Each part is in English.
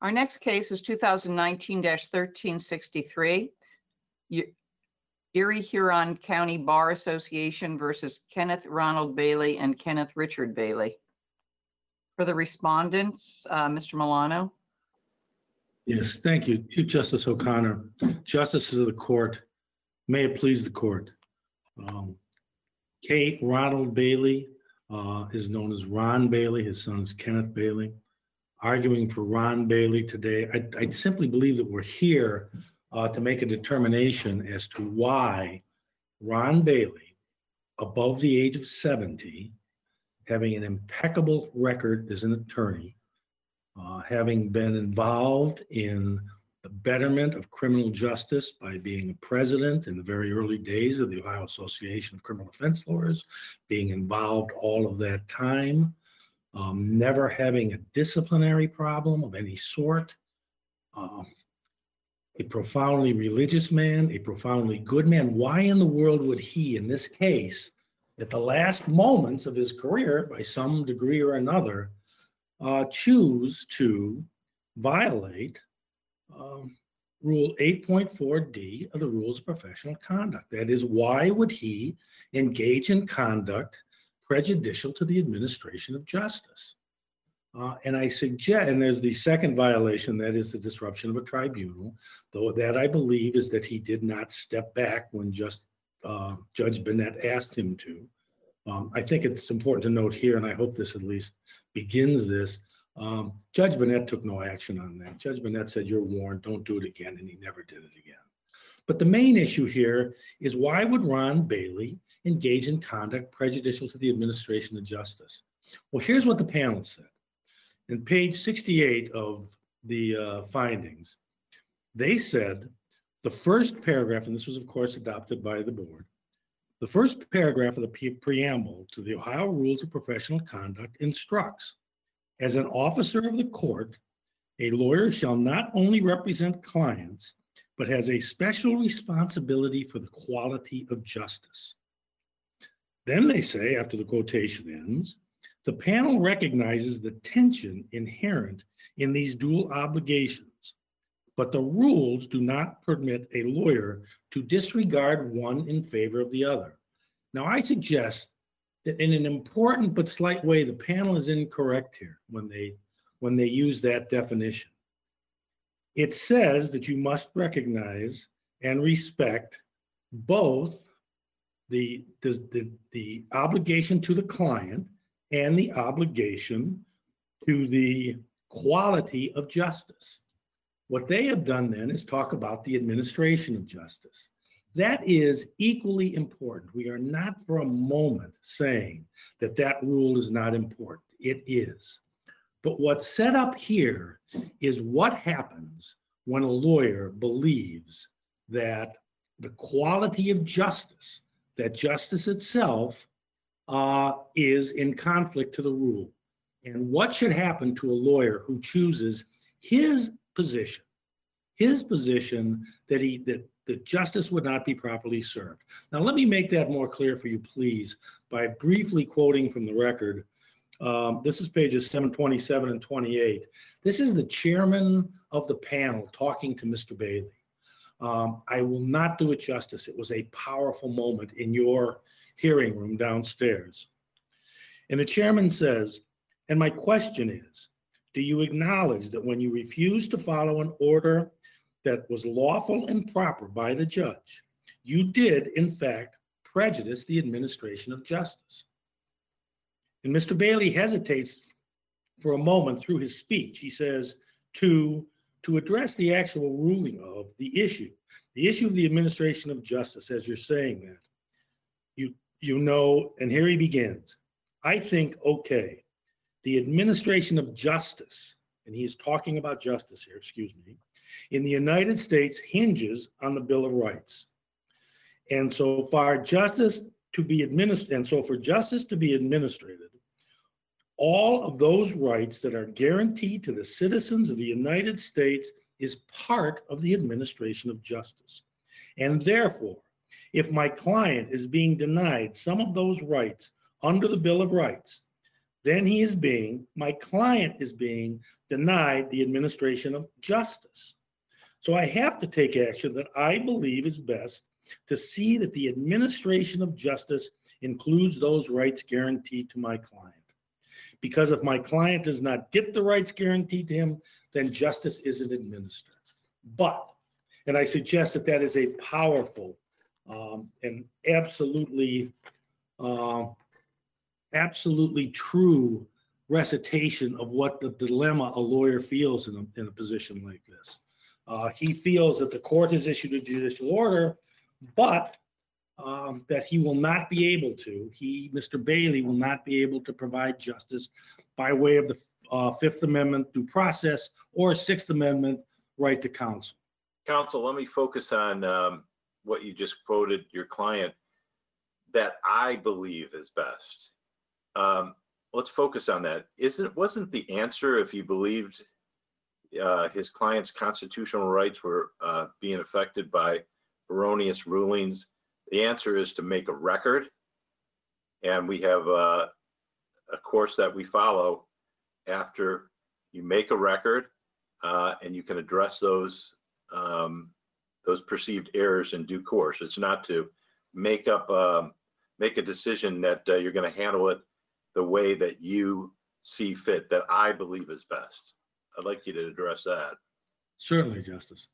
Our next case is 2019-1363, Erie Huron County Bar Association versus Kenneth Ronald Bailey and Kenneth Richard Bailey. For the respondents, Mr. Milano. Yes, thank you. Chief Justice O'Connor, Justices of the Court, may it please the Court. K. Ronald Bailey is known as Ron Bailey. His son is Kenneth Bailey. Arguing for Ron Bailey today, I simply believe that we're here to make a determination as to why Ron Bailey, above the age of 70, having an impeccable record as an attorney, having been involved in the betterment of criminal justice by being a president in the very early days of the Ohio Association of Criminal Defense Lawyers, being involved all of that time, never having a disciplinary problem of any sort, a profoundly religious man, a profoundly good man. Why in the world would he, in this case, at the last moments of his career, by some degree or another, choose to violate Rule 8.4D of the Rules of Professional Conduct? That is, why would he engage in conduct prejudicial to the administration of justice? And I suggest, and there's the second violation, that is the disruption of a tribunal, though that I believe is that he did not step back when Judge Burnett asked him to. I think it's important to note here, and I hope this at least begins this, Judge Burnett took no action on that. Judge Burnett said, "You're warned, don't do it again," and he never did it again. But the main issue here is, why would Ron Bailey engage in conduct prejudicial to the administration of justice? Well, here's what the panel said. In page 68 of the findings, they said the first paragraph, and this was of course adopted by the board, the first paragraph of the preamble to the Ohio Rules of Professional Conduct instructs, as an officer of the court, a lawyer shall not only represent clients, but has a special responsibility for the quality of justice. Then they say, after the quotation ends, the panel recognizes the tension inherent in these dual obligations, but the rules do not permit a lawyer to disregard one in favor of the other. Now, I suggest that in an important but slight way, the panel is incorrect here when they use that definition. It says that you must recognize and respect both the obligation to the client and the obligation to the quality of justice. What they have done then is talk about the administration of justice. That is equally important. We are not for a moment saying that that rule is not important. It is. But what's set up here is what happens when a lawyer believes that the quality of justice, that justice itself, is in conflict to the rule. And what should happen to a lawyer who chooses his position that justice would not be properly served? Now, let me make that more clear for you, please, by briefly quoting from the record. This is pages 727 and 28. This is the chairman of the panel talking to Mr. Bailey. I will not do it justice. It was a powerful moment in your hearing room downstairs. And the chairman says, and my question is, do you acknowledge that when you refused to follow an order that was lawful and proper by the judge, you did, in fact, prejudice the administration of justice? And Mr. Bailey hesitates for a moment through his speech. He says, to address the actual ruling of the issue of the administration of justice, as you're saying that, you know, and here he begins, I think, okay, the administration of justice, and he's talking about justice here, excuse me, in the United States hinges on the Bill of Rights. And so for justice to be administered, all of those rights that are guaranteed to the citizens of the United States is part of the administration of justice. And therefore, if my client is being denied some of those rights under the Bill of Rights, then my client is being denied the administration of justice. So I have to take action that I believe is best to see that the administration of justice includes those rights guaranteed to my client. Because if my client does not get the rights guaranteed to him, then justice isn't administered. And I suggest that that is a powerful and absolutely true recitation of what the dilemma a lawyer feels in a position like this. He feels that the court has issued a judicial order, but that he will not be able to, Mr. Bailey, will not be able to provide justice by way of the Fifth Amendment due process or Sixth Amendment right to counsel. Counsel, let me focus on what you just quoted your client, that I believe is best. Let's focus on that. Wasn't the answer, if he believed his client's constitutional rights were being affected by erroneous rulings, the answer is to make a record? And we have a course that we follow after you make a record, and you can address those perceived errors in due course. It's not to make a decision that you're going to handle it the way that you see fit, that I believe is best. I'd like you to address that. Certainly, Justice.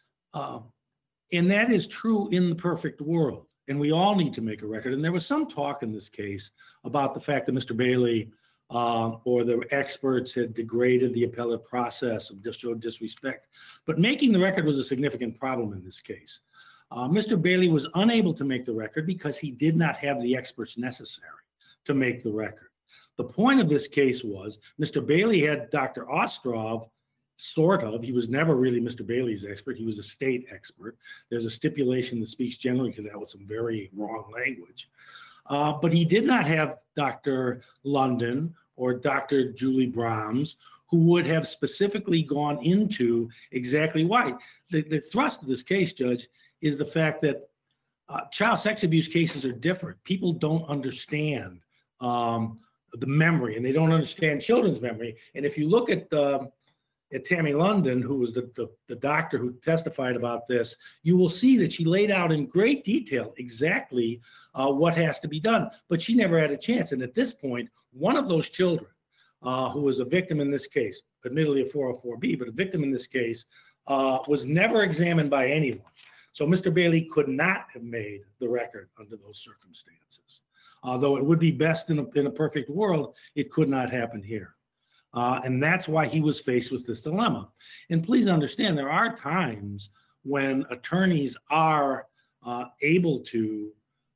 And that is true in the perfect world. And we all need to make a record. And there was some talk in this case about the fact that Mr. Bailey or the experts had degraded the appellate process of disrespect. But making the record was a significant problem in this case. Mr. Bailey was unable to make the record because he did not have the experts necessary to make the record. The point of this case was Mr. Bailey had Dr. Ostrov, sort of. He was never really Mr. Bailey's expert. He was a state expert. There's a stipulation that speaks generally because that was some very wrong language. But he did not have Dr. London or Dr. Julie Brahms, who would have specifically gone into exactly why. The thrust of this case, Judge, is the fact that child sex abuse cases are different. People don't understand the memory, and they don't understand children's memory. And if you look at Tammy London, who was the doctor who testified about this, you will see that she laid out in great detail exactly what has to be done, but she never had a chance. And at this point, one of those children who was a victim in this case, admittedly a 404B, but a victim in this case, was never examined by anyone. So Mr. Bailey could not have made the record under those circumstances. Though it would be best in a perfect world, it could not happen here. And that's why he was faced with this dilemma. And please understand, there are times when attorneys are able to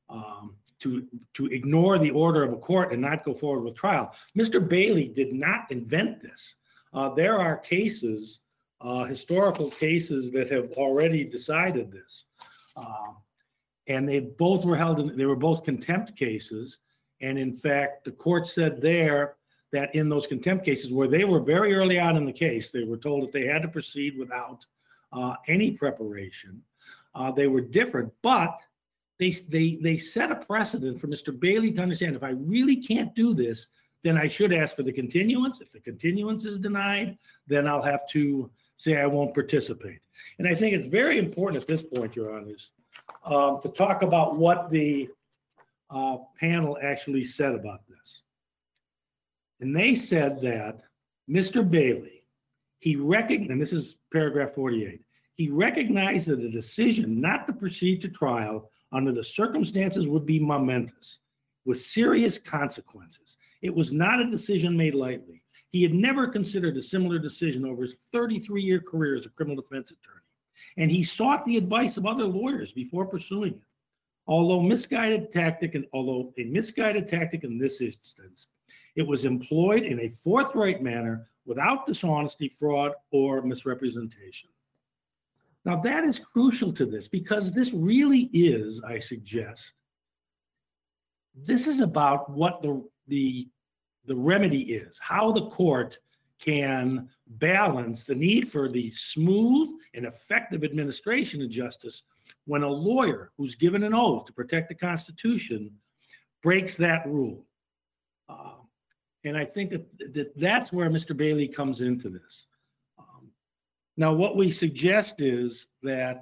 ignore the order of a court and not go forward with trial. Mr. Bailey did not invent this. There are cases, historical cases, that have already decided this. And they both were they were both contempt cases. And in fact, the court said there that in those contempt cases where they were very early on in the case, they were told that they had to proceed without any preparation. They were different, but they set a precedent for Mr. Bailey to understand, if I really can't do this, then I should ask for the continuance. If the continuance is denied, then I'll have to say I won't participate. And I think it's very important at this point, Your Honors, to talk about what the panel actually said about this. And they said that Mr. Bailey, he recognized, and this is paragraph 48, he recognized that a decision not to proceed to trial under the circumstances would be momentous, with serious consequences. It was not a decision made lightly. He had never considered a similar decision over his 33-year career as a criminal defense attorney, and he sought the advice of other lawyers before pursuing it. Although a misguided tactic in this instance, it was employed in a forthright manner without dishonesty, fraud, or misrepresentation. Now that is crucial to this, because this really is, I suggest, this is about what the remedy is, how the court can balance the need for the smooth and effective administration of justice when a lawyer who's given an oath to protect the Constitution breaks that rule. And I think that's where Mr. Bailey comes into this. Now, what we suggest is that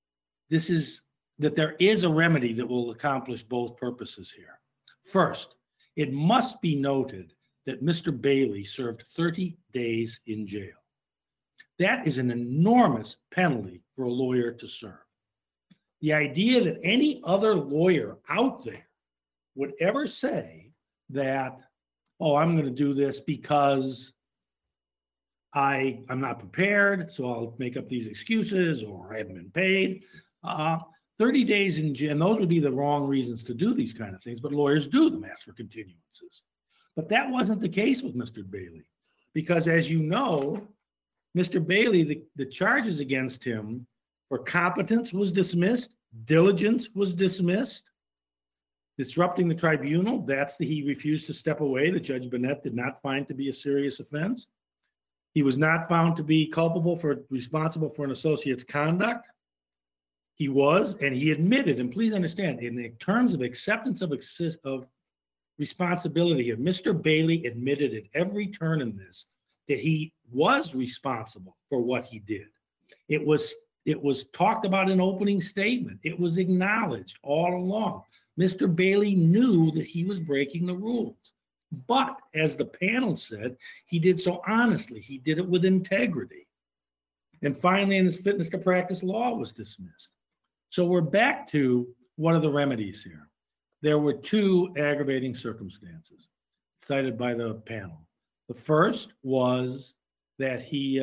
there is a remedy that will accomplish both purposes here. First, it must be noted that Mr. Bailey served 30 days in jail. That is an enormous penalty for a lawyer to serve. The idea that any other lawyer out there would ever say that, oh, I'm going to do this because I'm not prepared, so I'll make up these excuses, or I haven't been paid. 30 days in jail, and those would be the wrong reasons to do these kind of things, but lawyers do them, ask for continuances. But that wasn't the case with Mr. Bailey, because as you know, Mr. Bailey, the charges against him for competence was dismissed, diligence was dismissed, disrupting the tribunal, he refused to step away, that Judge Burnett did not find to be a serious offense. He was not found to be responsible for an associate's conduct. He was, and he admitted, and please understand, in the terms of acceptance of responsibility, Mr. Bailey admitted at every turn in this that he was responsible for what he did. It was talked about in opening statement. It was acknowledged all along. Mr. Bailey knew that he was breaking the rules. But as the panel said, he did so honestly. He did it with integrity. And finally, his fitness to practice law was dismissed. So we're back to what are the remedies here? There were two aggravating circumstances cited by the panel. The first was that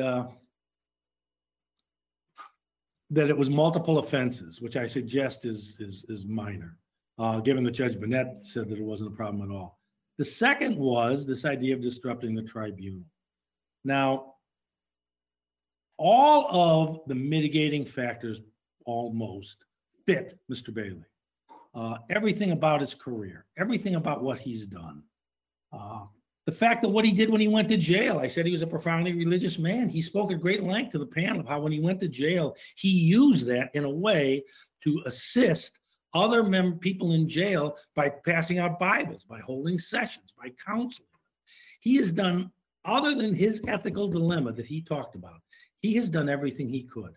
that it was multiple offenses, which I suggest is minor, given that Judge Burnett said that it wasn't a problem at all. The second was this idea of disrupting the tribunal. Now, all of the mitigating factors almost fit Mr. Bailey. Everything about his career, everything about what he's done. The fact that what he did when he went to jail, I said he was a profoundly religious man. He spoke at great length to the panel of how when he went to jail, he used that in a way to assist other people in jail by passing out Bibles, by holding sessions, by counseling. He has done, other than his ethical dilemma that he talked about, he has done everything he could.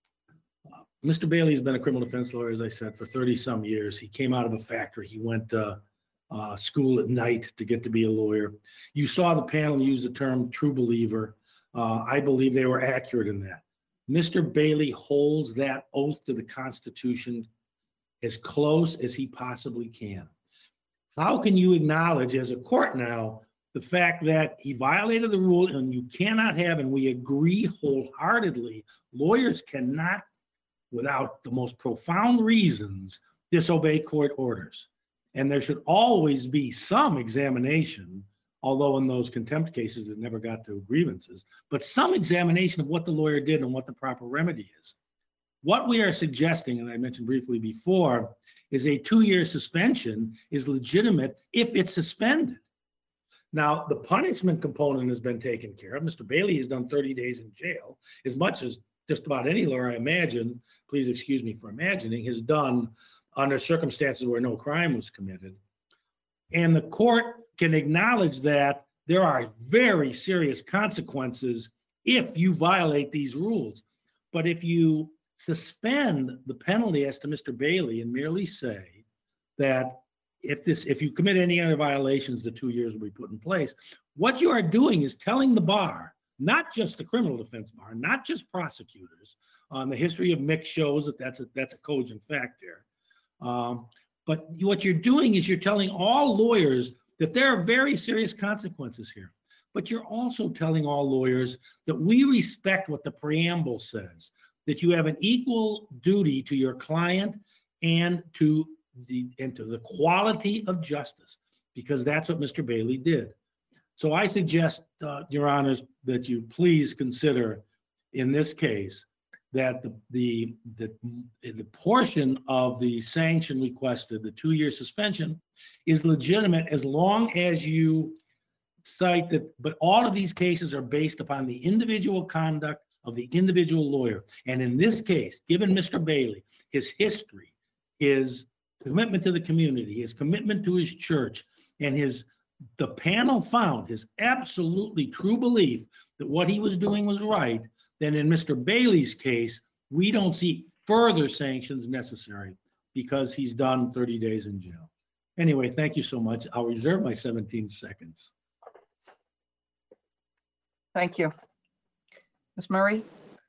Mr. Bailey has been a criminal defense lawyer, as I said, for 30 some years. He came out of a factory. He went to school at night to get to be a lawyer. You saw the panel use the term true believer. I believe they were accurate in that. Mr. Bailey holds that oath to the Constitution as close as he possibly can. How can you acknowledge as a court now the fact that he violated the rule, and you cannot have, and we agree wholeheartedly, lawyers cannot, without the most profound reasons, disobey court orders. And there should always be some examination, although in those contempt cases that never got to grievances, but some examination of what the lawyer did and what the proper remedy is. What we are suggesting, and I mentioned briefly before, is a 2-year suspension is legitimate if it's suspended. Now, the punishment component has been taken care of. Mr. Bailey has done 30 days in jail, as much as just about any lawyer, I imagine, please excuse me for imagining, has done under circumstances where no crime was committed. And the court can acknowledge that there are very serious consequences if you violate these rules. But if you suspend the penalty as to Mr. Bailey and merely say that if you commit any other violations, the 2 years will be put in place, what you are doing is telling the bar, not just the criminal defense bar, not just prosecutors. The history of Mick shows that that's a cogent fact there. But what you're doing is you're telling all lawyers that there are very serious consequences here. But you're also telling all lawyers that we respect what the preamble says, that you have an equal duty to your client and to the quality of justice, because that's what Mr. Bailey did. So I suggest, Your Honors, that you please consider in this case that the portion of the sanction requested, the 2-year suspension, is legitimate as long as you cite that, but all of these cases are based upon the individual conduct of the individual lawyer. And in this case, given Mr. Bailey, his history, his commitment to the community, his commitment to his church, and his the panel found his absolutely true belief that what he was doing was right, then in Mr. Bailey's case, we don't see further sanctions necessary because he's done 30 days in jail. Anyway, thank you so much. I'll reserve my 17 seconds. Thank you. Ms. Murray?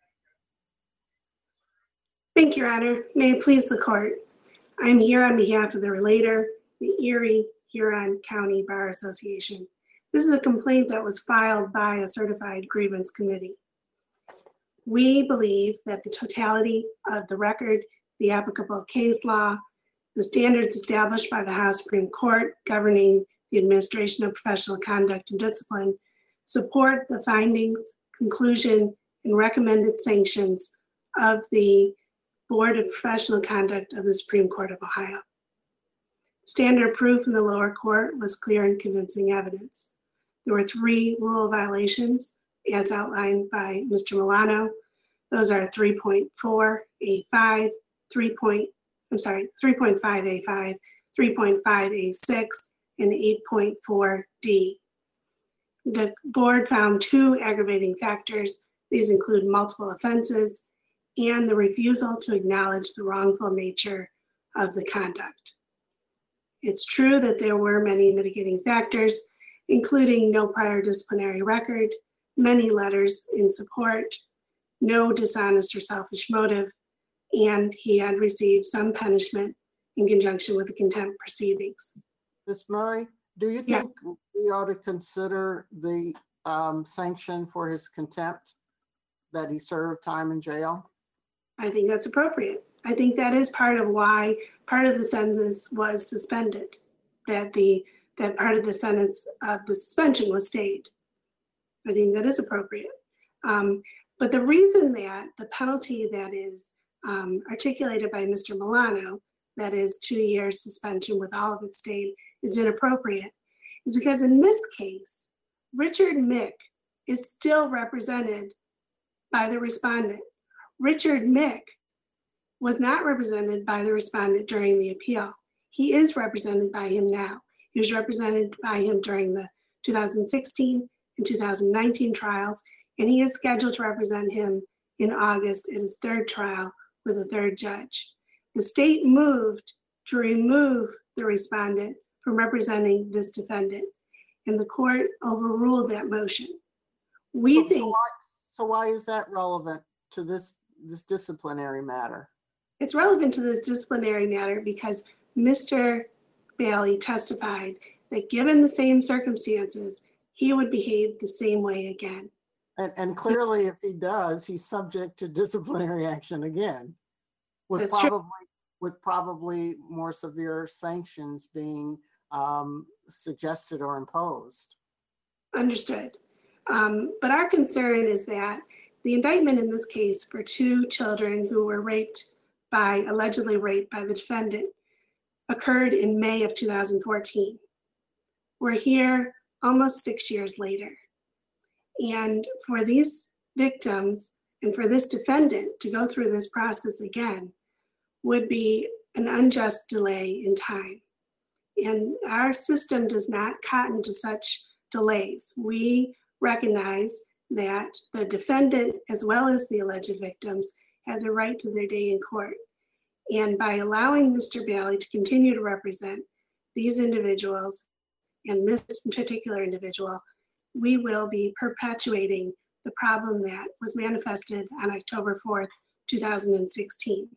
Thank you, Your Honor. May it please the court. I am here on behalf of the relator, the Erie Huron County Bar Association. This is a complaint that was filed by a certified grievance committee. We believe that the totality of the record, the applicable case law, the standards established by the Ohio Supreme Court governing the administration of professional conduct and discipline support the findings, conclusion, and recommended sanctions of the Board of Professional Conduct of the Supreme Court of Ohio. Standard proof in the lower court was clear and convincing evidence. There were 3 rule violations as outlined by Mr. Milano. Those are 3.4A5, 3.5A5, 3.5A6, and 8.4D. The board found 2 aggravating factors. These include multiple offenses and the refusal to acknowledge the wrongful nature of the conduct. It's true that there were many mitigating factors, including no prior disciplinary record, many letters in support, no dishonest or selfish motive, and he had received some punishment in conjunction with the contempt proceedings. Ms. Murray, do you think we ought to consider the sanction for his contempt, that he served time in jail? I think that's appropriate. I think that is part of why part of the sentence was suspended, that part of the sentence of the suspension was stayed. I think that is appropriate. But the reason that the penalty that is articulated by Mr. Milano, that is 2 years suspension with all of it stayed, is inappropriate, is because in this case, Richard Mick is still represented by the respondent. Richard Mick was not represented by the respondent during the appeal. He is represented by him now. He was represented by him during the 2016 and 2019 trials, and he is scheduled to represent him in August at his 3rd trial with a 3rd judge. The state moved to remove the respondent from representing this defendant, and the court overruled that motion. So why is that relevant to this disciplinary matter? It's relevant to this disciplinary matter because Mr. Bailey testified that given the same circumstances, he would behave the same way again. And clearly, if he does, he's subject to disciplinary action again, with probably more severe sanctions being suggested or imposed. Understood. But our concern is that the indictment in this case for 2 children who were allegedly raped by the defendant occurred in May of 2014. We're here almost 6 years later. And for these victims and for this defendant to go through this process again would be an unjust delay in time. And our system does not cotton to such delays. We recognize that the defendant, as well as the alleged victims, have the right to their day in court. And by allowing Mr. Bailey to continue to represent these individuals and this particular individual, we will be perpetuating the problem that was manifested on October 4th, 2016.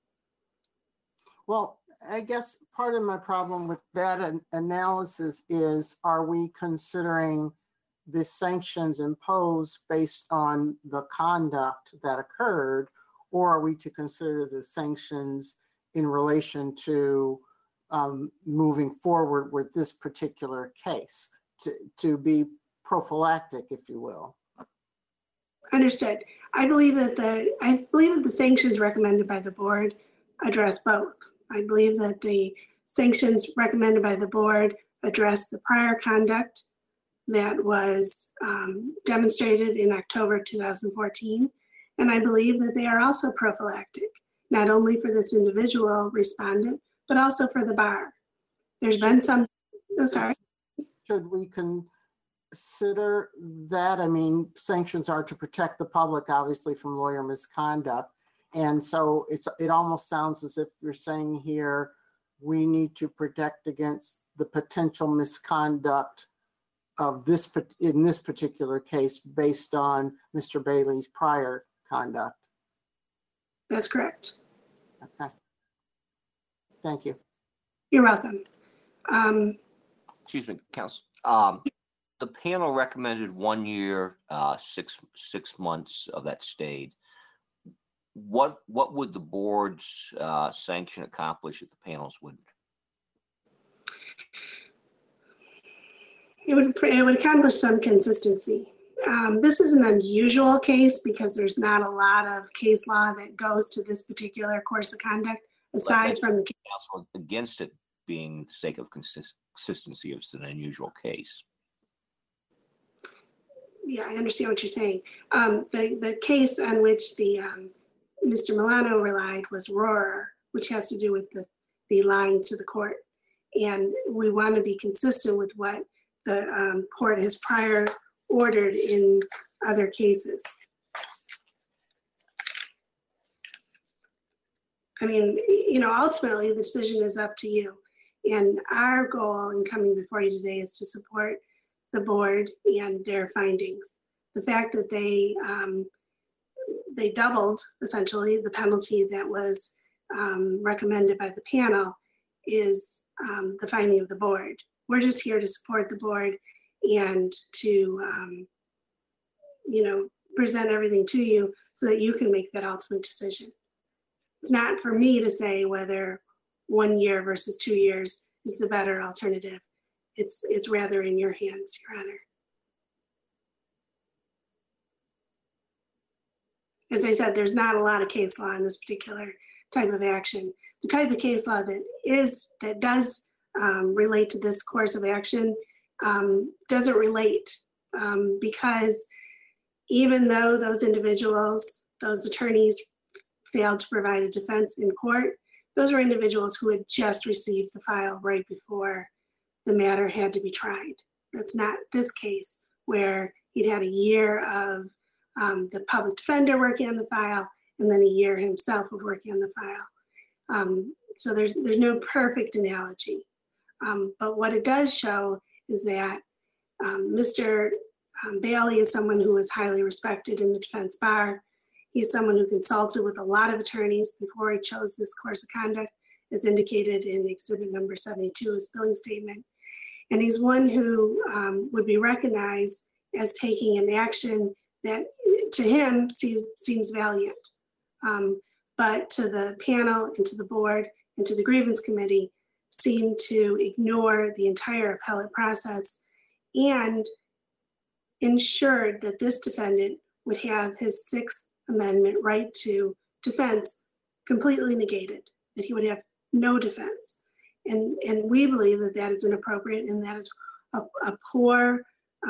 Well, I guess part of my problem with that analysis is, are we considering the sanctions imposed based on the conduct that occurred, or are we to consider the sanctions in relation to moving forward with this particular case, to be prophylactic, if you will? Understood. I believe that the sanctions recommended by the board address both. I believe that the sanctions recommended by the board address the prior conduct that was demonstrated in October 2014. And I believe that they are also prophylactic, not only for this individual respondent, but also for the bar. There's been some, should we consider that? I mean, sanctions are to protect the public, obviously, from lawyer misconduct. And so it almost sounds as if you're saying here, we need to protect against the potential misconduct of this, in this particular case, based on Mr. Bailey's prior conduct. That's correct. Okay. Thank you. You're welcome. Excuse me, Counsel. The panel recommended 1 year, 6 months of that stayed. What would the board's sanction accomplish if the panels wouldn't? It would accomplish some consistency. This is an unusual case because there's not a lot of case law that goes to this particular course of conduct, aside from the counsel against it being the sake of consistency. It's an unusual case. Yeah, I understand what you're saying. The case on which the Mr. Milano relied was Rohrer, which has to do with the lying to the court. And we want to be consistent with what the court has prior ordered in other cases. I mean, you know, ultimately the decision is up to you. And our goal in coming before you today is to support the board and their findings. The fact that they doubled essentially the penalty that was recommended by the panel is the finding of the board. We're just here to support the board and to, you know, present everything to you so that you can make that ultimate decision. It's not for me to say whether 1 year versus 2 years is the better alternative. It's rather in your hands, Your Honor. As I said, there's not a lot of case law in this particular type of action. The type of case law that does relate to this course of action doesn't relate because even though those individuals, those attorneys failed to provide a defense in court, those were individuals who had just received the file right before the matter had to be tried. That's not this case where he'd had a year of the public defender working on the file and then a year himself of working on the file. So there's no perfect analogy. But what it does show is that Mr. Bailey is someone who is highly respected in the defense bar. He's someone who consulted with a lot of attorneys before he chose this course of conduct, as indicated in exhibit number 72, his billing statement. And he's one who would be recognized as taking an action that to him seems valiant. But to the panel and to the board and to the grievance committee seem to ignore the entire appellate process and ensured that this defendant would have his Sixth Amendment right to defense completely negated, that he would have no defense. And we believe that that is inappropriate and that is a poor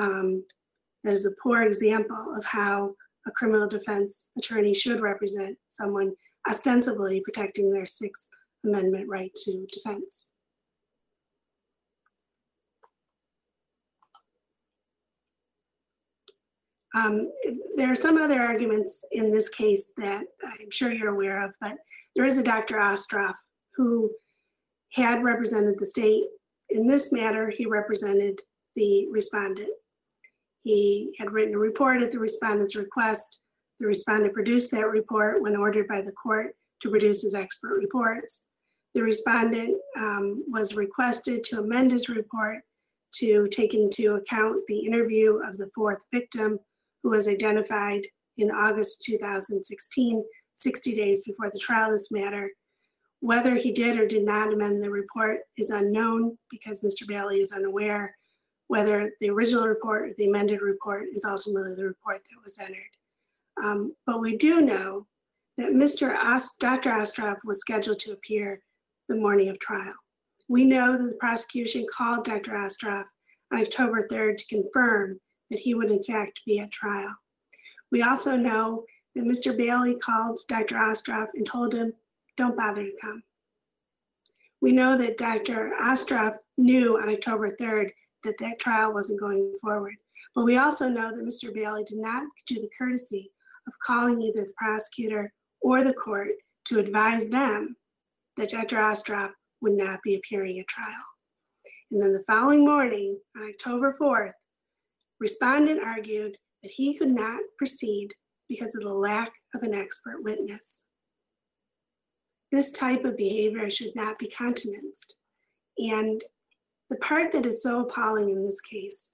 example of how a criminal defense attorney should represent someone ostensibly protecting their Sixth Amendment right to defense. There are some other arguments in this case that I'm sure you're aware of, but there is a Dr. Ostroff who had represented the state. In this matter, he represented the respondent. He had written a report at the respondent's request. The respondent produced that report when ordered by the court to produce his expert reports. The respondent was requested to amend his report to take into account the interview of the fourth victim, who was identified in August 2016, 60 days before the trial of this matter. Whether he did or did not amend the report is unknown because Mr. Bailey is unaware whether the original report or the amended report is ultimately the report that was entered. But we do know that Dr. Ostroff was scheduled to appear the morning of trial. We know that the prosecution called Dr. Ostroff on October 3rd to confirm that he would in fact be at trial. We also know that Mr. Bailey called Dr. Ostroff and told him, don't bother to come. We know that Dr. Ostroff knew on October 3rd that that trial wasn't going forward. But we also know that Mr. Bailey did not do the courtesy of calling either the prosecutor or the court to advise them that Dr. Ostrov would not be appearing at trial. And then the following morning, on October 4th, respondent argued that he could not proceed because of the lack of an expert witness. This type of behavior should not be countenanced. And the part that is so appalling in this case,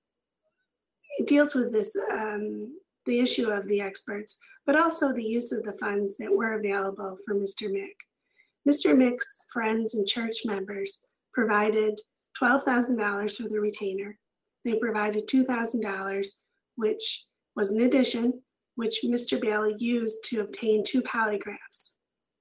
it deals with this, the issue of the experts, but also the use of the funds that were available for Mr. Mick. Mr. Mick's friends and church members provided $12,000 for the retainer. They provided $2,000, which was an addition, which Mr. Bailey used to obtain 2 polygraphs.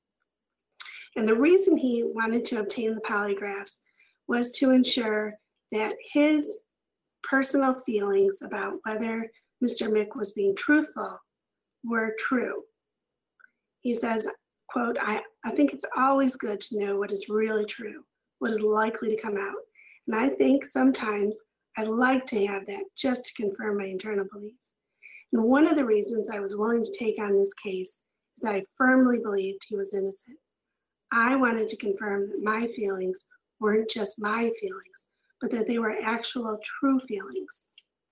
And the reason he wanted to obtain the polygraphs was to ensure that his personal feelings about whether Mr. Mick was being truthful were true. He says, quote, I think it's always good to know what is really true, what is likely to come out. And I think sometimes I'd like to have that just to confirm my internal belief. And one of the reasons I was willing to take on this case is that I firmly believed he was innocent. I wanted to confirm that my feelings weren't just my feelings, but that they were actual true feelings.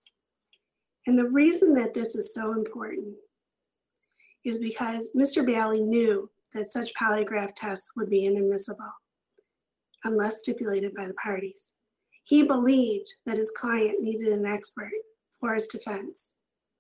And the reason that this is so important is because Mr. Bailey knew that such polygraph tests would be inadmissible unless stipulated by the parties. He believed that his client needed an expert for his defense.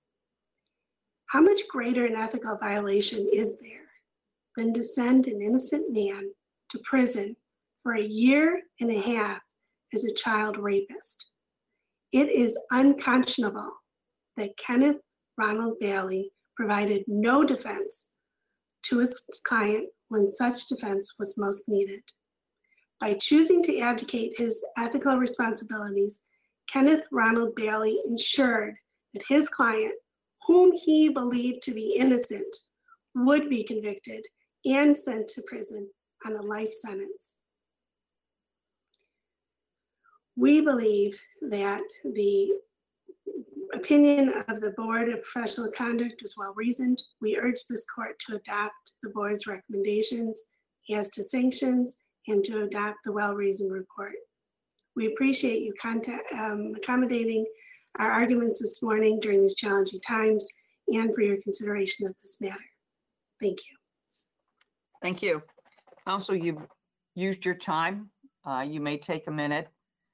How much greater an ethical violation is there than to send an innocent man to prison for 1.5 years as a child rapist? It is unconscionable that Kenneth Ronald Bailey provided no defense to his client when such defense was most needed. By choosing to abdicate his ethical responsibilities, Kenneth Ronald Bailey ensured that his client, whom he believed to be innocent, would be convicted and sent to prison on a life sentence. We believe that the opinion of the Board of Professional Conduct is well reasoned. We urge this court to adopt the board's recommendations as to sanctions and to adopt the well-reasoned report. We appreciate you accommodating our arguments this morning during these challenging times and for your consideration of this matter. Thank you. Thank you. Counsel, you've used your time. You may take a minute.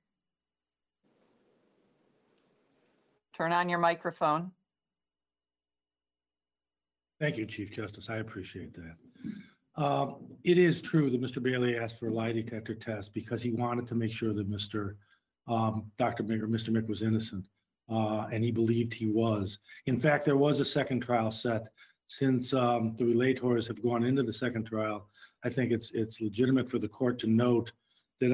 Turn on your microphone. Thank you, Chief Justice. I appreciate that. It is true that Mr. Bailey asked for a lie detector test because he wanted to make sure that Mr. Mick was innocent, and he believed he was. In fact, there was a second trial set. Since the relators have gone into the second trial, I think it's legitimate for the court to note that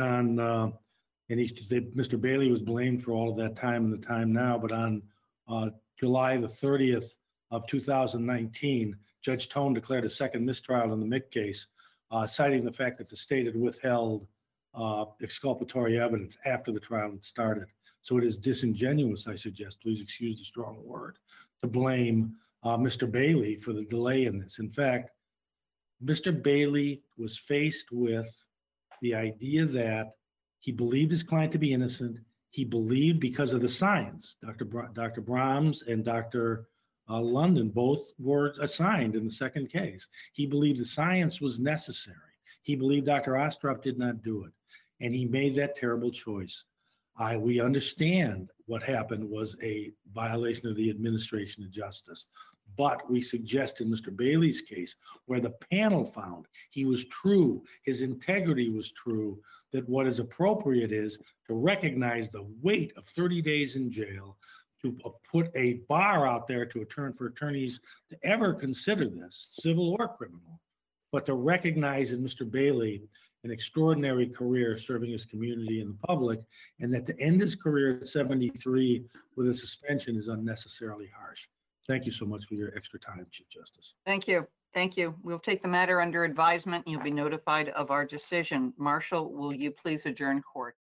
Mr. Bailey was blamed for all of that time and the time now, but on July the 30th of 2019, Judge Tone declared a second mistrial in the Mick case, citing the fact that the state had withheld exculpatory evidence after the trial had started. So it is disingenuous, I suggest, please excuse the strong word, to blame Mr. Bailey for the delay in this. In fact, Mr. Bailey was faced with the idea that he believed his client to be innocent. He believed, because of the science, Dr. Brahms and Dr. London both were assigned in the second case. He believed the science was necessary. He believed Dr. Ostrov did not do it, and he made that terrible choice. We understand what happened was a violation of the administration of justice, but we suggest in Mr. Bailey's case, where the panel found he was true, his integrity was true, that what is appropriate is to recognize the weight of 30 days in jail, to put a bar out there for attorneys to ever consider this, civil or criminal, but to recognize in Mr. Bailey an extraordinary career serving his community and the public, and that to end his career at 73 with a suspension is unnecessarily harsh. Thank you so much for your extra time, Chief Justice. Thank you. Thank you. We'll take the matter under advisement. You'll be notified of our decision. Marshall, will you please adjourn court?